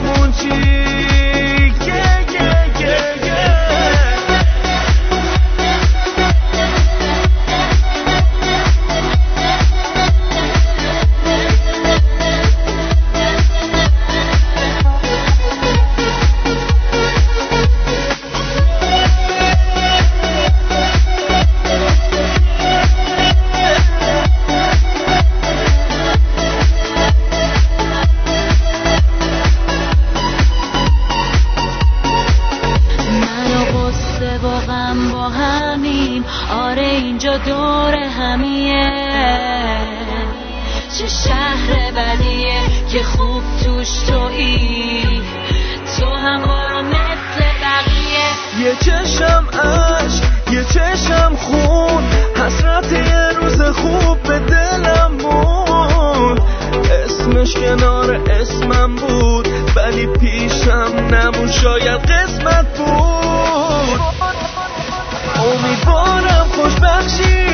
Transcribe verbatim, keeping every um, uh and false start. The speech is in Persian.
همون چی دور همیه چه شهر بدیه که خوب توش تویی تو هم برو مثل بقیه یه چشم عشق یه چشم خون حسرت یه روز خوب به دلم بود اسمش کنار اسمم بود ولی پیشم نبود شاید قسمت بود امیدوارم خوش بخشی